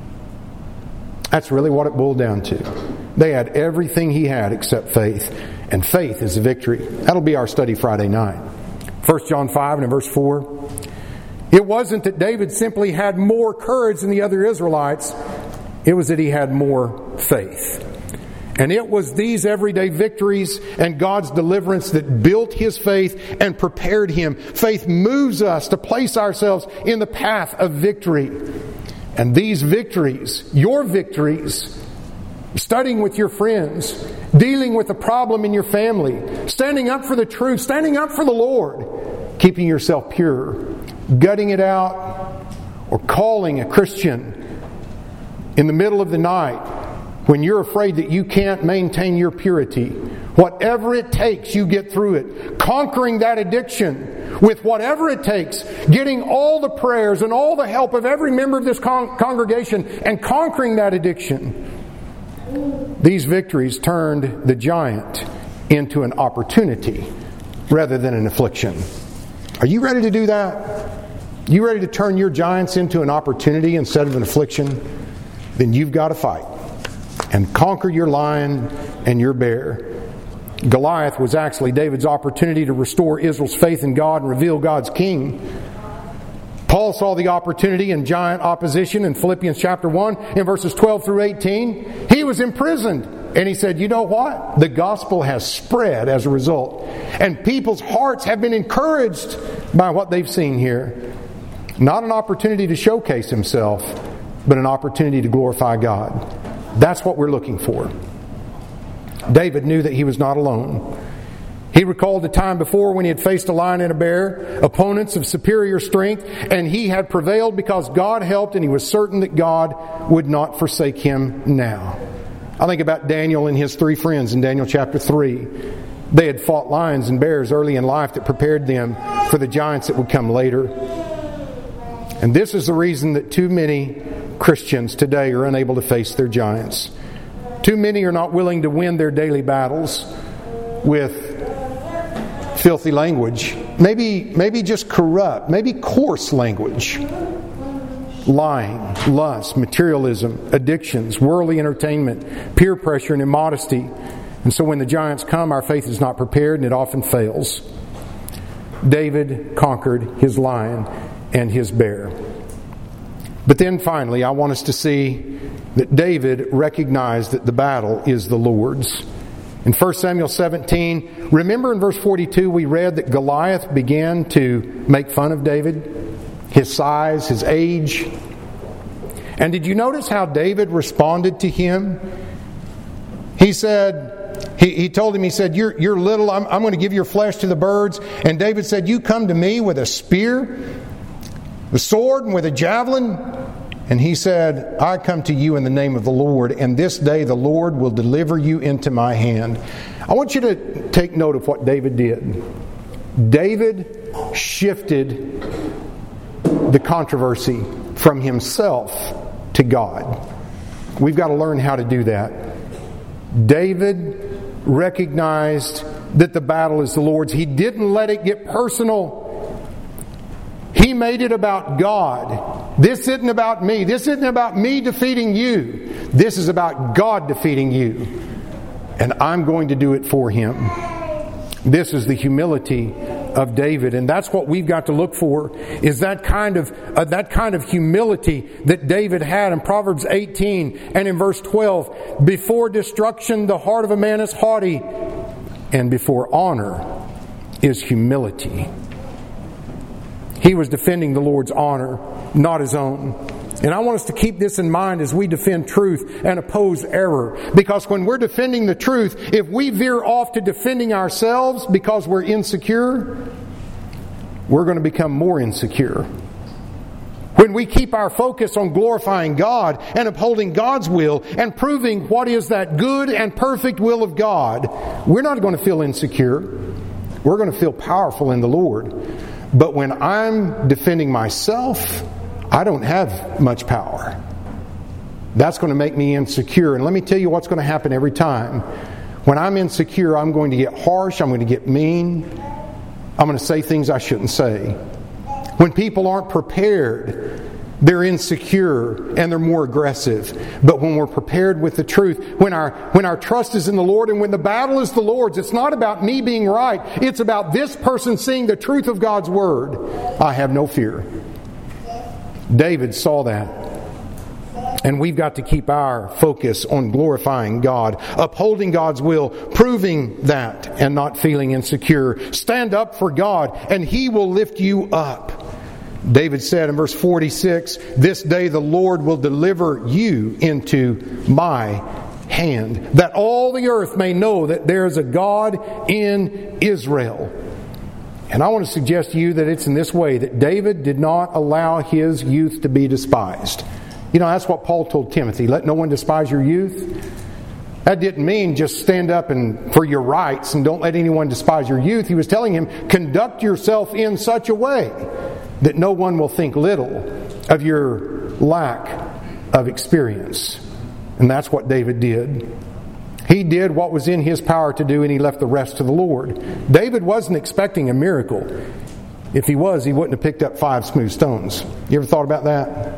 Speaker 1: That's really what it boiled down to. They had everything he had except faith. And faith is a victory. That'll be our study Friday night. First John five and in verse four. It wasn't that David simply had more courage than the other Israelites. It was that he had more faith. And it was these everyday victories and God's deliverance that built his faith and prepared him. Faith moves us to place ourselves in the path of victory. And these victories, your victories, studying with your friends, dealing with a problem in your family, standing up for the truth, standing up for the Lord, keeping yourself pure, gutting it out, or calling a Christian in the middle of the night when you're afraid that you can't maintain your purity. Whatever it takes, you get through it. Conquering that addiction with whatever it takes. Getting all the prayers and all the help of every member of this con- congregation and conquering that addiction. These victories turned the giant into an opportunity rather than an affliction. Are you ready to do that? You ready to turn your giants into an opportunity instead of an affliction? Then you've got to fight and conquer your lion and your bear. Goliath was actually David's opportunity to restore Israel's faith in God and reveal God's king. Paul saw the opportunity in giant opposition in Philippians chapter one in verses twelve through eighteen. He was imprisoned. And he said, you know what? The gospel has spread as a result. And people's hearts have been encouraged by what they've seen here. Not an opportunity to showcase himself, but an opportunity to glorify God. That's what we're looking for. David knew that he was not alone. He recalled the time before when he had faced a lion and a bear, opponents of superior strength, and he had prevailed because God helped, and he was certain that God would not forsake him now. I think about Daniel and his three friends in Daniel chapter three. They had fought lions and bears early in life that prepared them for the giants that would come later. And this is the reason that too many Christians today are unable to face their giants. Too many are not willing to win their daily battles with filthy language. Maybe, maybe just corrupt, maybe coarse language. Lying, lust, materialism, addictions, worldly entertainment, peer pressure, and immodesty. And so when the giants come, our faith is not prepared and it often fails. David conquered his lion and his bear. But then finally, I want us to see that David recognized that the battle is the Lord's. In First Samuel seventeen, remember in verse forty-two we read that Goliath began to make fun of David, his size, his age. And did you notice how David responded to him? He said, he, he told him, he said, you're, you're little, I'm, I'm going to give your flesh to the birds. And David said, you come to me with a spear, a sword, and with a javelin. And he said, I come to you in the name of the Lord, and this day the Lord will deliver you into my hand. I want you to take note of what David did. David shifted the controversy from himself to God. We've got to learn how to do that. David recognized that the battle is the Lord's. He didn't let it get personal. He made it about God. This isn't about me. This isn't about me defeating you. This is about God defeating you. And I'm going to do it for Him. This is the humility of David, and that's what we've got to look for, is that kind of uh, that kind of humility that David had in Proverbs eighteen and in verse twelve. Before destruction the heart of a man is haughty, and before honor is humility. He was defending the Lord's honor, not his own. And I want us to keep this in mind as we defend truth and oppose error. Because when we're defending the truth, if we veer off to defending ourselves because we're insecure, we're going to become more insecure. When we keep our focus on glorifying God and upholding God's will and proving what is that good and perfect will of God, we're not going to feel insecure. We're going to feel powerful in the Lord. But when I'm defending myself, I don't have much power. That's going to make me insecure. And let me tell you what's going to happen every time. When I'm insecure, I'm going to get harsh. I'm going to get mean. I'm going to say things I shouldn't say. When people aren't prepared, they're insecure and they're more aggressive. But when we're prepared with the truth, when our when our trust is in the Lord and when the battle is the Lord's, it's not about me being right. It's about this person seeing the truth of God's Word. I have no fear. David saw that. And we've got to keep our focus on glorifying God, upholding God's will, proving that and not feeling insecure. Stand up for God and He will lift you up. David said in verse forty-six, this day the Lord will deliver you into my hand, that all the earth may know that there is a God in Israel. And I want to suggest to you that it's in this way that David did not allow his youth to be despised. You know, that's what Paul told Timothy. Let no one despise your youth. That didn't mean just stand up and for your rights and don't let anyone despise your youth. He was telling him, conduct yourself in such a way that no one will think little of your lack of experience. And that's what David did. He did what was in his power to do, and he left the rest to the Lord. David wasn't expecting a miracle. If he was, he wouldn't have picked up five smooth stones. You ever thought about that?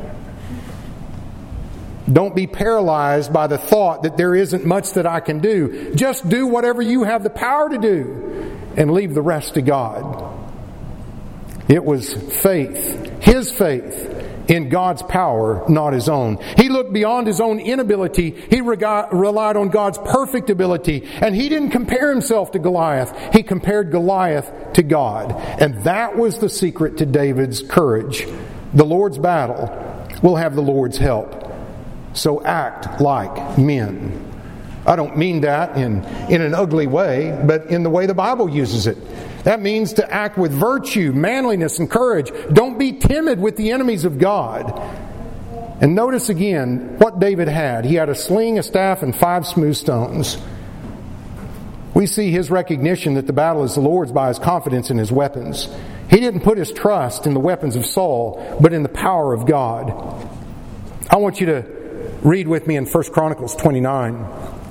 Speaker 1: Don't be paralyzed by the thought that there isn't much that I can do. Just do whatever you have the power to do and leave the rest to God. It was faith, his faith, in God's power, not his own. He looked beyond his own inability. He rega- relied on God's perfect ability. And he didn't compare himself to Goliath. He compared Goliath to God. And that was the secret to David's courage. The Lord's battle will have the Lord's help. So act like men. I don't mean that in, in an ugly way, but in the way the Bible uses it. That means to act with virtue, manliness, and courage. Don't be timid with the enemies of God. And notice again what David had. He had a sling, a staff, and five smooth stones. We see his recognition that the battle is the Lord's by his confidence in his weapons. He didn't put his trust in the weapons of Saul, but in the power of God. I want you to read with me in First Chronicles twenty-nine.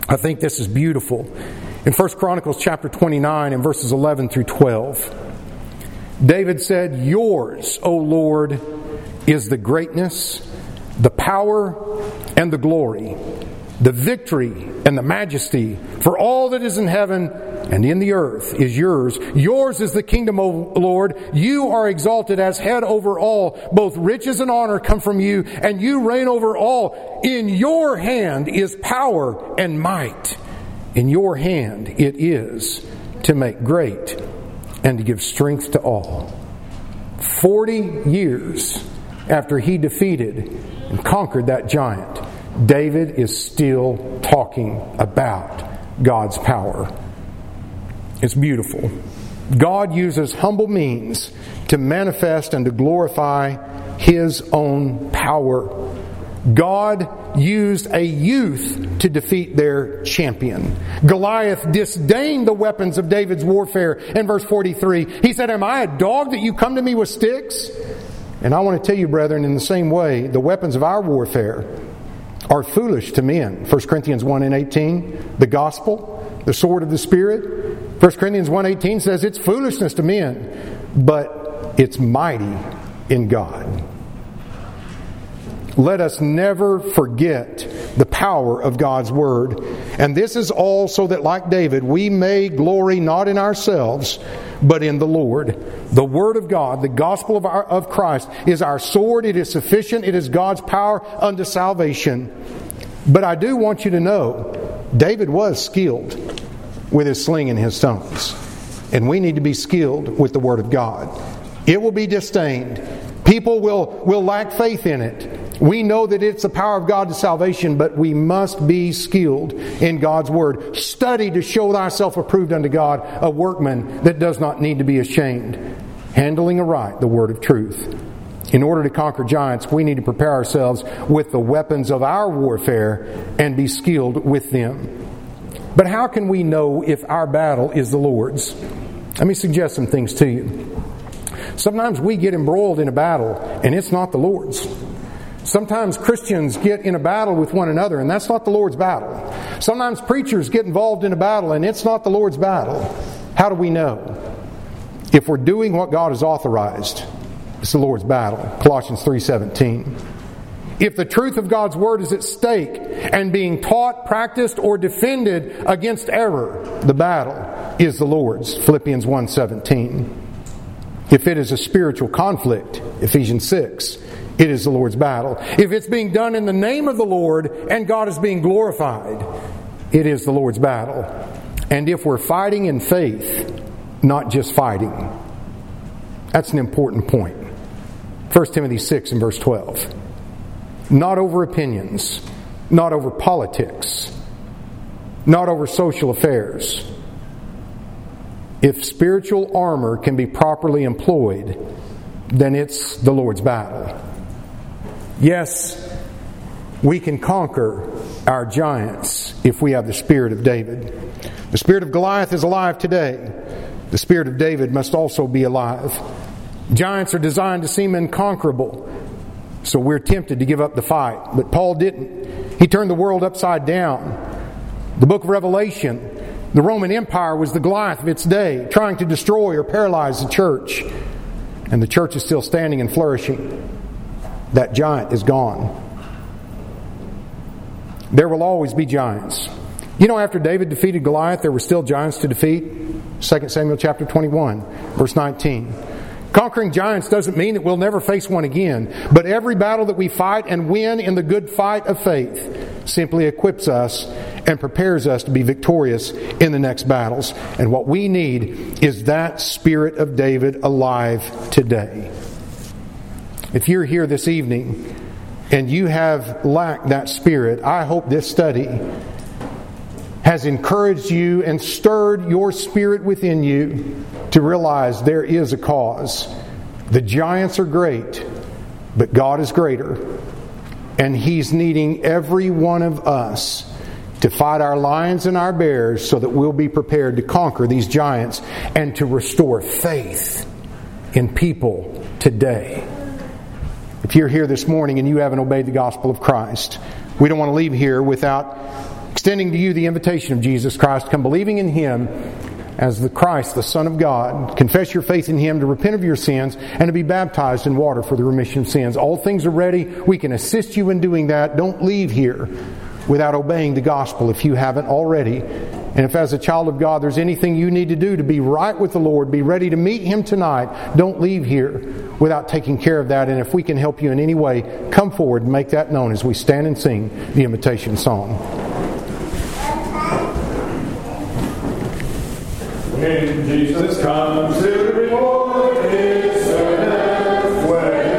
Speaker 1: I think this is beautiful. In First Chronicles chapter twenty-nine and verses eleven through twelve, David said, "Yours, O Lord, is the greatness, the power, and the glory, the victory and the majesty, for all that is in heaven and in the earth is yours. Yours is the kingdom, O Lord. You are exalted as head over all. Both riches and honor come from you, and you reign over all. In your hand is power and might. In your hand it is to make great and to give strength to all." Forty years after he defeated and conquered that giant, David is still talking about God's power. It's beautiful. God uses humble means to manifest and to glorify His own power. God used a youth to defeat their champion. Goliath disdained the weapons of David's warfare. In verse forty-three, he said, "Am I a dog that you come to me with sticks?" And I want to tell you, brethren, in the same way, the weapons of our warfare are foolish to men. First Corinthians one and eighteen, the gospel, the sword of the Spirit. First Corinthians one eighteen says it's foolishness to men, but it's mighty in God. Let us never forget the power of God's Word. And this is all so that, like David, we may glory not in ourselves, but in the Lord. The Word of God, the gospel of, our, of Christ, is our sword. It is sufficient. It is God's power unto salvation. But I do want you to know, David was skilled with his sling and his stones. And we need to be skilled with the Word of God. It will be disdained. People will, will lack faith in it. We know that it's the power of God to salvation, but we must be skilled in God's Word. Study to show thyself approved unto God, a workman that does not need to be ashamed, handling aright the word of truth. In order to conquer giants, we need to prepare ourselves with the weapons of our warfare and be skilled with them. But how can we know if our battle is the Lord's? Let me suggest some things to you. Sometimes we get embroiled in a battle and it's not the Lord's. Sometimes Christians get in a battle with one another and that's not the Lord's battle. Sometimes preachers get involved in a battle and it's not the Lord's battle. How do we know? If we're doing what God has authorized, it's the Lord's battle. Colossians three seventeen. If the truth of God's Word is at stake and being taught, practiced, or defended against error, the battle is the Lord's. Philippians one seventeen. If it is a spiritual conflict, Ephesians six, it is the Lord's battle. If it's being done in the name of the Lord and God is being glorified, it is the Lord's battle. And if we're fighting in faith, not just fighting, that's an important point. First Timothy six and verse twelve. Not over opinions, not over politics, not over social affairs. If spiritual armor can be properly employed, then it's the Lord's battle. Yes, we can conquer our giants if we have the spirit of David. The spirit of Goliath is alive today. The spirit of David must also be alive. Giants are designed to seem inconquerable, so we're tempted to give up the fight. But Paul didn't. He turned the world upside down. The book of Revelation, the Roman Empire was the Goliath of its day, trying to destroy or paralyze the church. And the church is still standing and flourishing. That giant is gone. There will always be giants. You know, after David defeated Goliath, there were still giants to defeat. Second Samuel chapter twenty-one, verse nineteen. Conquering giants doesn't mean that we'll never face one again, but every battle that we fight and win in the good fight of faith simply equips us and prepares us to be victorious in the next battles. And what we need is that spirit of David alive today. If you're here this evening and you have lacked that spirit, I hope this study has encouraged you and stirred your spirit within you to realize there is a cause. The giants are great, but God is greater. And He's needing every one of us to fight our lions and our bears so that we'll be prepared to conquer these giants and to restore faith in people today. If you're here this morning and you haven't obeyed the gospel of Christ, we don't want to leave here without extending to you the invitation of Jesus Christ. Come believing in Him as the Christ, the Son of God. Confess your faith in Him, to repent of your sins, and to be baptized in water for the remission of sins. All things are ready. We can assist you in doing that. Don't leave here without obeying the gospel if you haven't already. And if as a child of God there's anything you need to do to be right with the Lord, be ready to meet Him tonight, don't leave here without taking care of that. And if we can help you in any way, come forward and make that known as we stand and sing the invitation song. When Jesus comes to reward His